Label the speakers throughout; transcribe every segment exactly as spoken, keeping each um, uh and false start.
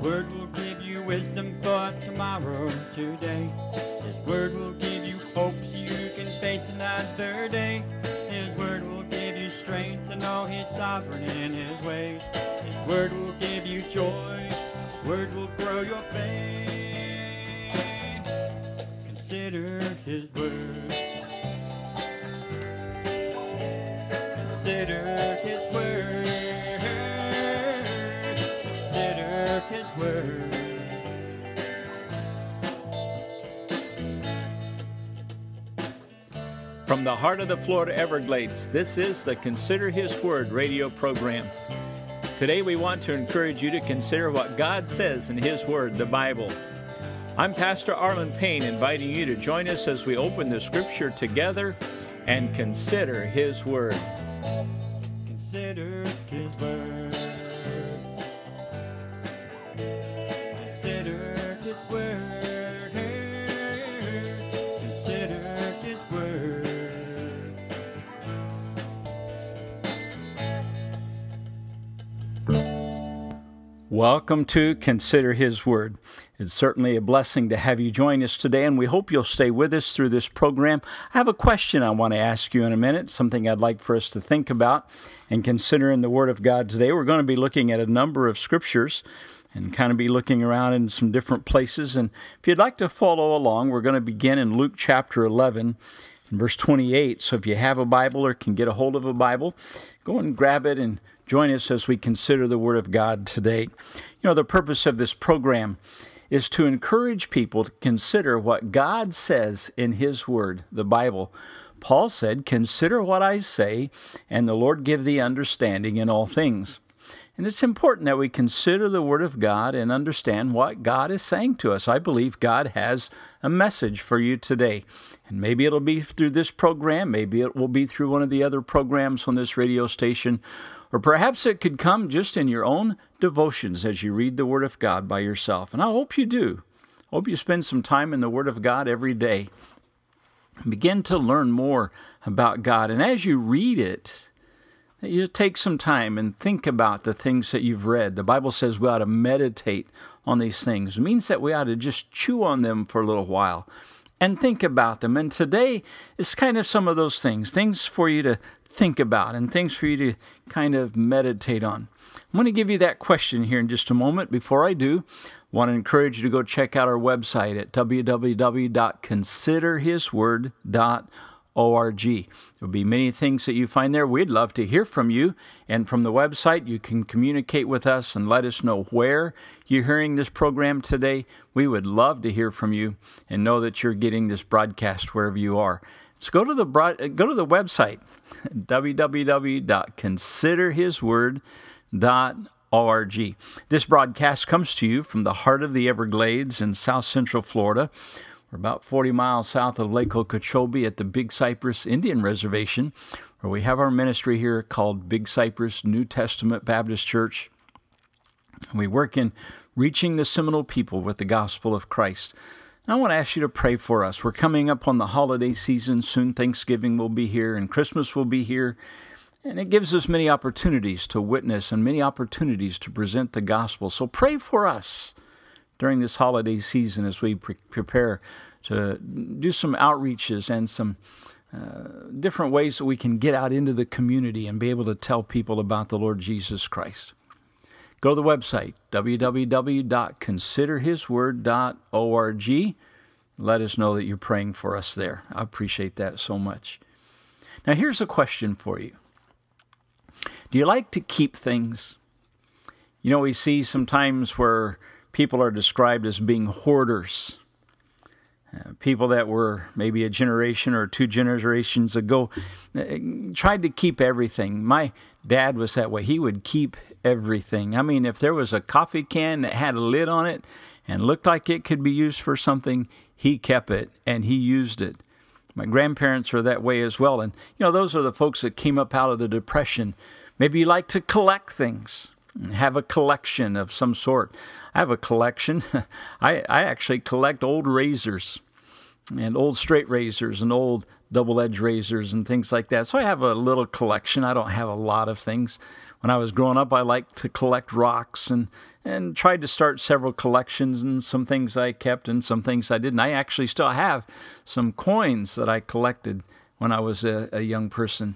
Speaker 1: Word will give you wisdom for tomorrow, today. His word will give you hope so you can face another day. His word will give you strength to know He's sovereign in His ways. His word will give you joy. His word will grow your faith. Consider His word. Consider His word. Consider His word.
Speaker 2: From the heart of the Florida Everglades, this is the Consider His Word radio program. Today we want to encourage you to consider what God says in His Word, the Bible. I'm Pastor Arlen Payne, inviting you to join us as we open the Scripture together and consider His Word.
Speaker 1: Consider His word. Consider His word. Consider His word.
Speaker 2: Welcome to Consider His Word. It's certainly a blessing to have you join us today, and we hope you'll stay with us through this program. I have a question I want to ask you in a minute, something I'd like for us to think about and consider in the Word of God today. We're going to be looking at a number of scriptures and kind of be looking around in some different places. And if you'd like to follow along, we're going to begin in Luke chapter eleven, verse twenty-eight. So if you have a Bible or can get a hold of a Bible, go and grab it and join us as we consider the Word of God today. You know, the purpose of this program is to encourage people to consider what God says in His Word, the Bible. Paul said, "Consider what I say, and the Lord give thee understanding in all things." And it's important that we consider the Word of God and understand what God is saying to us. I believe God has a message for you today. And maybe it'll be through this program, maybe it will be through one of the other programs on this radio station, or perhaps it could come just in your own devotions as you read the Word of God by yourself. And I hope you do. I hope you spend some time in the Word of God every day. Begin to learn more about God. And as you read it, you take some time and think about the things that you've read. The Bible says we ought to meditate on these things. It means that we ought to just chew on them for a little while and think about them. And today is kind of some of those things, things for you to think about and things for you to kind of meditate on. I'm going to give you that question here in just a moment. Before I do, I want to encourage you to go check out our website at w w w dot consider his word dot org. There'll be many things that you find there. We'd love to hear from you. And from the website, you can communicate with us and let us know where you're hearing this program today. We would love to hear from you and know that you're getting this broadcast wherever you are. So go to the broad, go to the website, w w w dot consider his word dot org. This broadcast comes to you from the heart of the Everglades in South Central Florida. We're about forty miles south of Lake Okeechobee at the Big Cypress Indian Reservation, where we have our ministry here called Big Cypress New Testament Baptist Church. We work in reaching the Seminole people with the gospel of Christ. And I want to ask you to pray for us. We're coming up on the holiday season. Soon Thanksgiving will be here and Christmas will be here. And it gives us many opportunities to witness and many opportunities to present the gospel. So pray for us during this holiday season as we pre- prepare to do some outreaches and some uh, different ways that we can get out into the community and be able to tell people about the Lord Jesus Christ. Go to the website, w w w dot consider his word dot org. Let us know that you're praying for us there. I appreciate that so much. Now here's a question for you. Do you like to keep things? You know, we see sometimes where people are described as being hoarders. Uh, people that were maybe a generation or two generations ago uh, tried to keep everything. My dad was that way. He would keep everything. I mean, if there was a coffee can that had a lid on it and looked like it could be used for something, he kept it and he used it. My grandparents were that way as well. And, you know, those are the folks that came up out of the Depression. Maybe you like to collect things. Have a collection of some sort. I have a collection. I, I actually collect old razors and old straight razors and old double-edged razors and things like that. So I have a little collection. I don't have a lot of things. When I was growing up, I liked to collect rocks and and tried to start several collections, and some things I kept and some things I didn't. I actually still have some coins that I collected when I was a, a young person.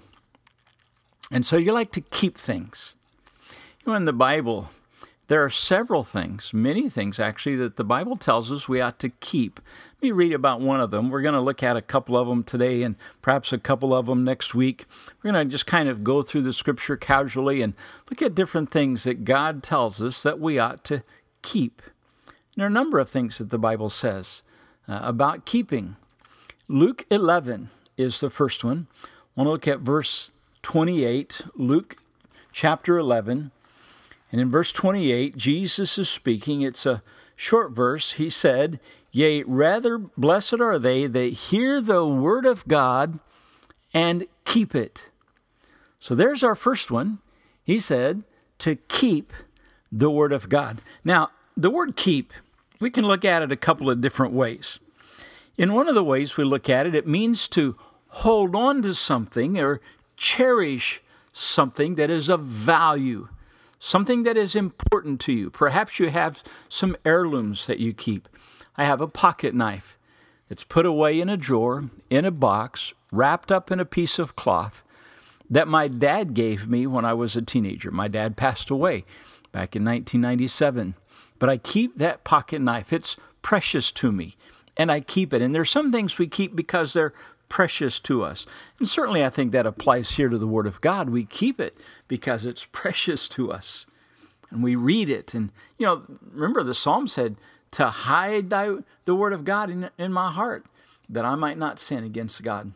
Speaker 2: And so you like to keep things. You know, in the Bible, there are several things, many things actually, that the Bible tells us we ought to keep. Let me read about one of them. We're going to look at a couple of them today and perhaps a couple of them next week. We're going to just kind of go through the Scripture casually and look at different things that God tells us that we ought to keep. There are a number of things that the Bible says uh, about keeping. Luke eleven is the first one. I want to look at verse twenty-eight, Luke chapter eleven. And in verse twenty-eight, Jesus is speaking. It's a short verse. He said, "Yea, rather blessed are they that hear the word of God and keep it." So there's our first one. He said to keep the word of God. Now, the word keep, we can look at it a couple of different ways. In one of the ways we look at it, it means to hold on to something or cherish something that is of value. Something that is important to you. Perhaps you have some heirlooms that you keep. I have a pocket knife that's put away in a drawer, in a box, wrapped up in a piece of cloth that my dad gave me when I was a teenager. My dad passed away back in nineteen ninety-seven. But I keep that pocket knife. It's precious to me, and I keep it. And there's some things we keep because they're precious to us. And certainly I think that applies here to the Word of God. We keep it because it's precious to us. And we read it. And, you know, remember the Psalm said, to hide thy, the Word of God in, in my heart, that I might not sin against God.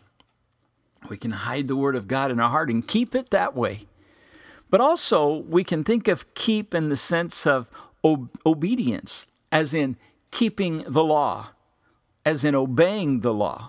Speaker 2: We can hide the Word of God in our heart and keep it that way. But also, we can think of keep in the sense of ob- obedience, as in keeping the law, as in obeying the law.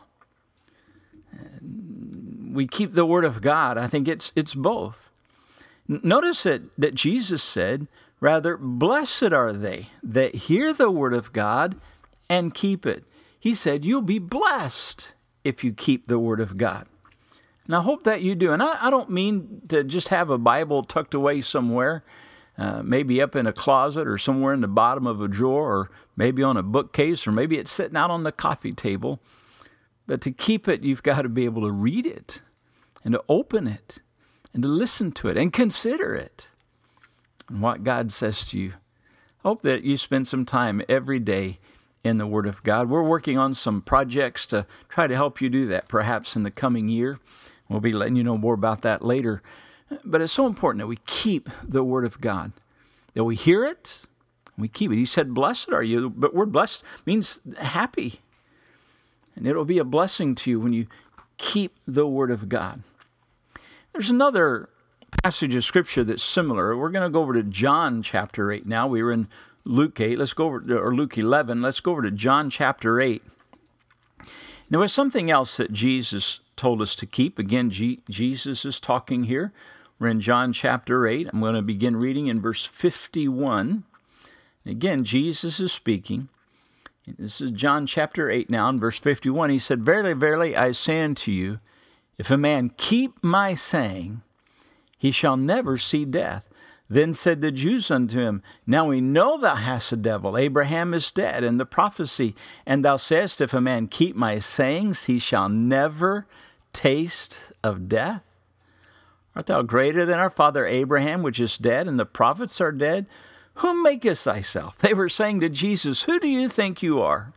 Speaker 2: We keep the word of God. I think it's it's both. Notice that, that Jesus said, rather, blessed are they that hear the word of God and keep it. He said, you'll be blessed if you keep the word of God. And I hope that you do. And I, I don't mean to just have a Bible tucked away somewhere, uh, maybe up in a closet or somewhere in the bottom of a drawer, or maybe on a bookcase, or maybe it's sitting out on the coffee table. But to keep it, you've got to be able to read it and to open it and to listen to it and consider it and what God says to you. I hope that you spend some time every day in the Word of God. We're working on some projects to try to help you do that, perhaps in the coming year. We'll be letting you know more about that later. But it's so important that we keep the Word of God, that we hear it, we keep it. He said, blessed are you, but word blessed means happy. And it'll be a blessing to you when you keep the Word of God. There's another passage of Scripture that's similar. We're going to go over to John chapter eight now. We were in Luke eight. Let's go over to, or Luke eleven. Let's go over to John chapter eight. There was something else that Jesus told us to keep. Again, G- Jesus is talking here. We're in John chapter eight. I'm going to begin reading in verse fifty-one. Again, Jesus is speaking. This is John chapter eight now, in verse fifty-one. He said, verily, verily, I say unto you, if a man keep my saying, he shall never see death. Then said the Jews unto him, now we know thou hast a devil. Abraham is dead, and the prophecy. And thou sayest, if a man keep my sayings, he shall never taste of death. Art thou greater than our father Abraham, which is dead, and the prophets are dead? Whom makest thyself? They were saying to Jesus, who do you think you are?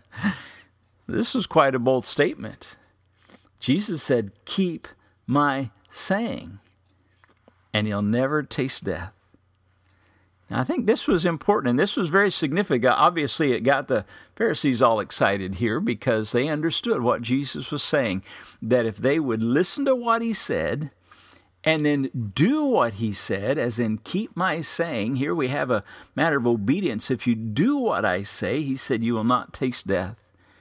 Speaker 2: This is quite a bold statement. Jesus said, keep my saying, and you'll never taste death. Now, I think this was important, and this was very significant. Obviously, it got the Pharisees all excited here because they understood what Jesus was saying, that if they would listen to what he said, and then do what he said, as in keep my saying. Here we have a matter of obedience. If you do what I say, he said, you will not taste death.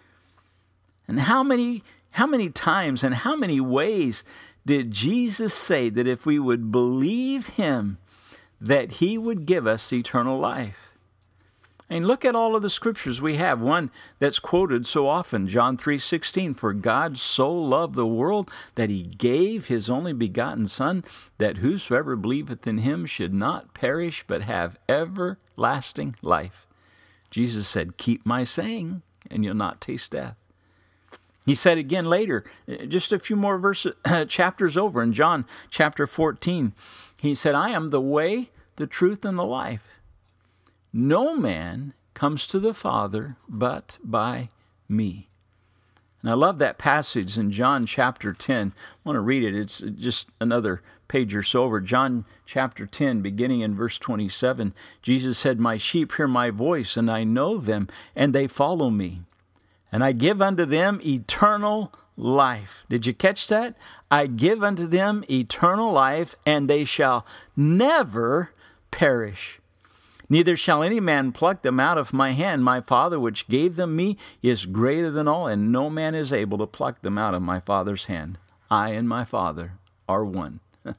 Speaker 2: And how many, how many times and how many ways did Jesus say that if we would believe him, that he would give us eternal life? And look at all of the scriptures we have. One that's quoted so often, John three sixteen, for God so loved the world that he gave his only begotten Son, that whosoever believeth in him should not perish, but have everlasting life. Jesus said, keep my saying, and you'll not taste death. He said again later, just a few more verses, chapters over in John chapter fourteen, he said, I am the way, the truth, and the life. No man comes to the Father but by me. And I love that passage in John chapter ten. I want to read it. It's just another page or so over. John chapter ten, beginning in verse twenty-seven. Jesus said, my sheep hear my voice, and I know them, and they follow me. And I give unto them eternal life. Did you catch that? I give unto them eternal life, and they shall never perish. Neither shall any man pluck them out of my hand. My Father which gave them me is greater than all, and no man is able to pluck them out of my Father's hand. I and my Father are one. You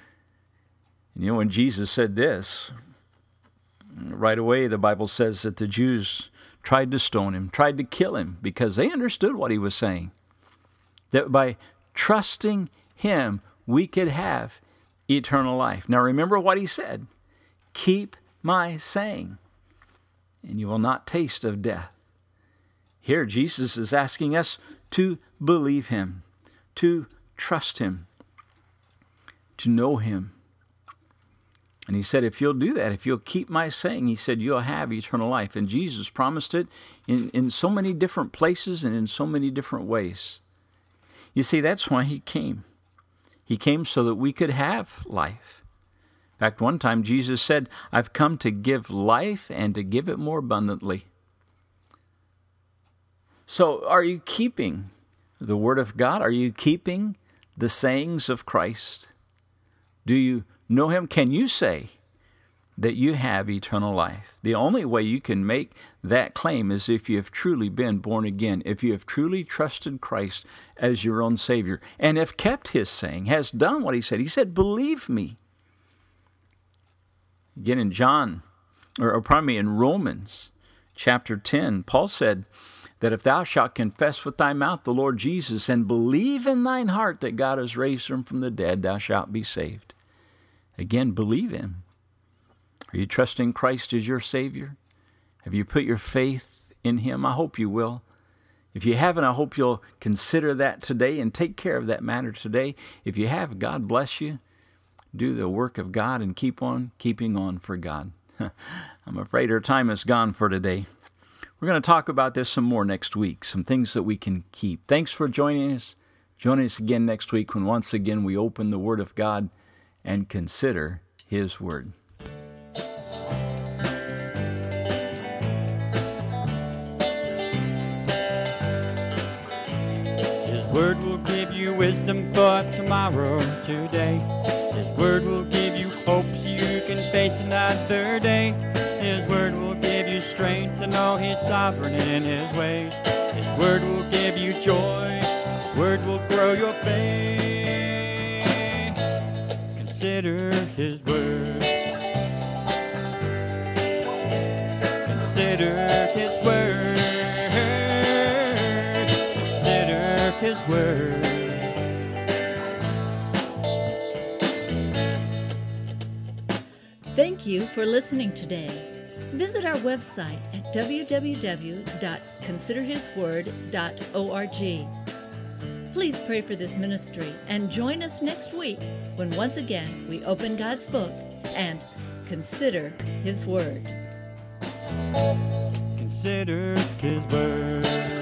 Speaker 2: know, when Jesus said this, right away the Bible says that the Jews tried to stone him, tried to kill him, because they understood what he was saying. That by trusting him, we could have eternal life. Now remember what he said. Keep my saying, and you will not taste of death. Here Jesus is asking us to believe him, to trust him, to know him. And he said, if you'll do that, if you'll keep my saying, he said, you'll have eternal life. And Jesus promised it in, in so many different places and in so many different ways. You see, that's why he came. He came so that we could have life. In fact, one time Jesus said, I've come to give life and to give it more abundantly. So are you keeping the Word of God? Are you keeping the sayings of Christ? Do you know him? Can you say that you have eternal life? The only way you can make that claim is if you have truly been born again, if you have truly trusted Christ as your own Savior, and have kept his saying, has done what he said. He said, believe me. Again in John, or, or pardon me, in Romans chapter ten, Paul said that if thou shalt confess with thy mouth the Lord Jesus and believe in thine heart that God has raised him from the dead, thou shalt be saved. Again, believe him. Are you trusting Christ as your Savior? Have you put your faith in him? I hope you will. If you haven't, I hope you'll consider that today and take care of that matter today. If you have, God bless you. Do the work of God and keep on keeping on for God. I'm afraid our time is gone for today. We're going to talk about this some more next week, some things that we can keep. Thanks for joining us. Join us again next week when once again we open the Word of God and consider his Word.
Speaker 1: His Word will give you wisdom for tomorrow, today. His Word will give you hope so you can face another day. His Word will give you strength to know he's sovereign in his ways. His Word will give you joy. His Word will grow your faith. Consider his Word. Consider his Word. Consider his Word.
Speaker 3: Thank you for listening today. Visit our website at w w w dot consider his word dot org. Please pray for this ministry and join us next week when once again we open God's book and consider his Word.
Speaker 1: Consider his Word.